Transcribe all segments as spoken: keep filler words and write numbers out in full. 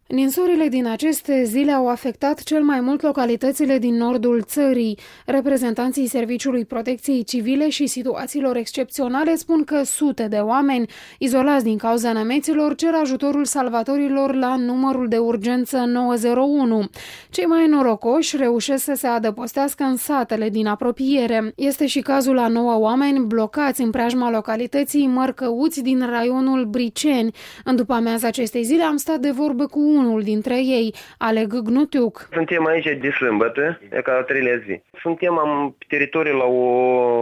Ninsorile din aceste zile au afectat cel mai mult localitățile din nordul țării. Reprezentanții Serviciului Protecției Civile și Situațiilor Excepționale spun că sute de oameni, izolați din cauza nămeților, cer ajutorul salvatorilor la numărul de urgență nouă zero unu. Cei mai norocoși reușesc să se adăpostească în satele din apropiere. Este și cazul a nouă oameni blocați în preajma localității Mărcăuți din raionul Briceni. În după-amiaza acestei zile am stat de vorbă cu unul dintre ei, Aleg Gnutiuc. Suntem aici de sâmbătă, e ca a treilea zi. Suntem am, pe teritoriul la o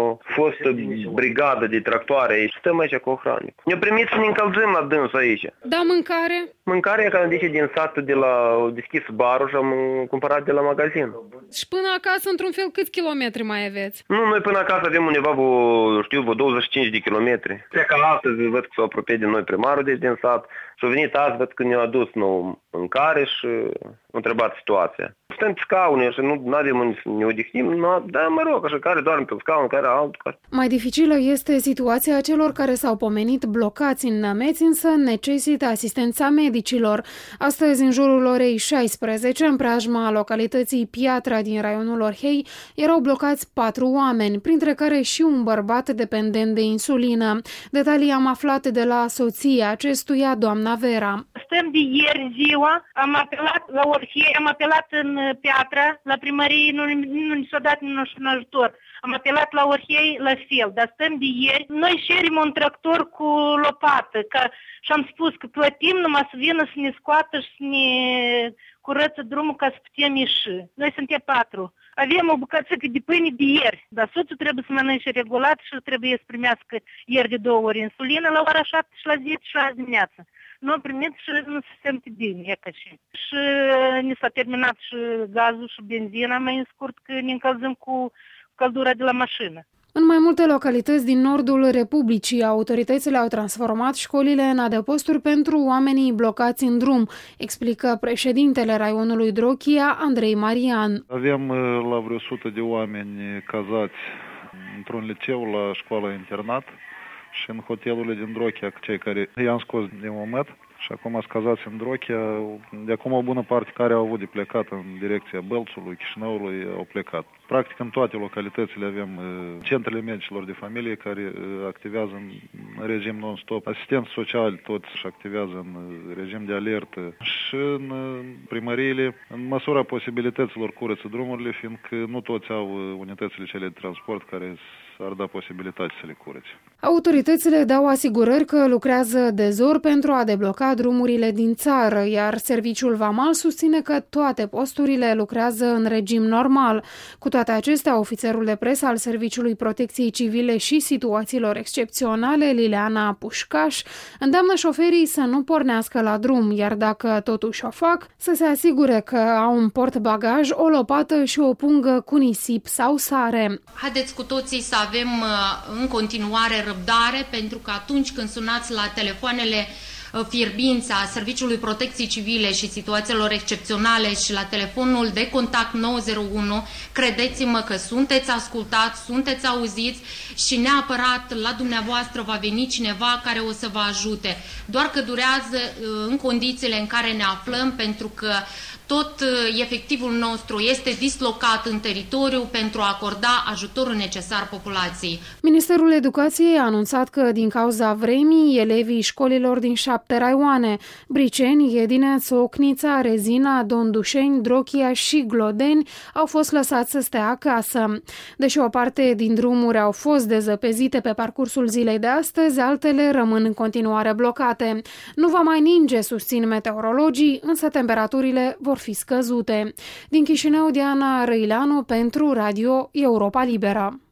fostă brigadă de tractoare și stăm aici cu hranic. Ne-au primit să ne încălzim la dâns aici. Da, mâncare? Mâncarea e ca de din satul de la deschis barul și am cumpărat de la magazin. Și până acasă, într-un fel, câți kilometri mai aveți? Nu, noi până acasă avem undeva, vă, știu, vă douăzeci și cinci de kilometri. Pleacă astăzi, văd că s-au apropiat de noi primarul de din sat. Și-a venit azi, văd că ne-a adus nou mâncare și a întrebat situația. Stăm pe scaune și nu avem unde să ne odihnim, dar mă rog, așa, care doarme pe scaun, care altul. Care... Mai dificilă este situația celor care s-au pomenit blocați în nămeți, însă necesită asistența medicilor. Astăzi, în jurul orei șaisprezece, în preajma localității Piatra din raionul Orhei, erau blocați patru oameni, printre care și un bărbat dependent de insulină. Detalii am aflat de la soția acestuia, doamna Vera. Stăm de ieri ziua, am apelat la Orhei, am apelat în Piatra, la primărie, nu, nu ni s-a dat niciun ajutor. Am apelat la Orhei, la fel, dar stăm de ieri. Noi cerem un tractor cu lopată, ca, și am spus că plătim numai să vină să ne scoată și să ne curăță drumul ca să putem ieși. Noi suntem patru. Avem o bucățică de pâine de ieri, dar soțul trebuie să mănânce regulat și trebuie să primească ieri de două ori insulină la ora șapte și la zece și la dimineață. Nu am primit și nu se simte bine, e ca și. Și ne s-a terminat și gazul și benzina, mai în scurt că ne încălzim cu căldura de la mașină. În mai multe localități din nordul Republicii, autoritățile au transformat școlile în adăposturi pentru oamenii blocați în drum, explică președintele raionului Drochia, Andrei Marian. Avem la vreo sută de oameni cazați într-un liceu la școală-internat și în hotelurile din Drochia, cei care i-am scos din moment. Și acum sunt cazați în Drochia. De acum o bună parte care au avut de plecat în direcția Bălțului, Chișinăului, au plecat. Practic în toate localitățile avem centrele medicilor de familie care activează în regim non-stop. Asistenți sociali toți și activează în regim de alertă. Și în primăriile, în măsura posibilităților, curăță drumurile, fiindcă nu toți au unitățile cele de transport care ar da posibilitate să le curețe. Autoritățile dau asigurări că lucrează de zor pentru a debloca drumurile din țară, iar Serviciul Vamal susține că toate posturile lucrează în regim normal. Cu toate acestea, ofițerul de presă al Serviciului Protecției Civile și Situațiilor Excepționale, Liliana Pușcaș, îndeamnă șoferii să nu pornească la drum, iar dacă totuși o fac, să se asigure că au un portbagaj, o lopată și o pungă cu nisip sau sare. Haideți cu toții să avem în continuare răbdare, pentru că atunci când sunați la telefoanele fierbința Serviciului Protecției Civile și Situațiilor Excepționale și la telefonul de contact nouă zero unu, credeți-mă că sunteți ascultați, sunteți auziți și neapărat la dumneavoastră va veni cineva care o să vă ajute. Doar că durează în condițiile în care ne aflăm, pentru că tot efectivul nostru este dislocat în teritoriu pentru a acorda ajutorul necesar populației. Ministerul Educației a anunțat că din cauza vremii, elevii școlilor din șapte raioane, Briceni, Iedineț, Ocnița, Rezina, Dondușeni, Drochia și Glodeni, au fost lăsați să stea acasă. Deși o parte din drumuri au fost dezăpezite pe parcursul zilei de astăzi, altele rămân în continuare blocate. Nu va mai ninge, susțin meteorologii, însă temperaturile vor fi scăzute. Din Chișinău, Diana Răileanu pentru Radio Europa Liberă.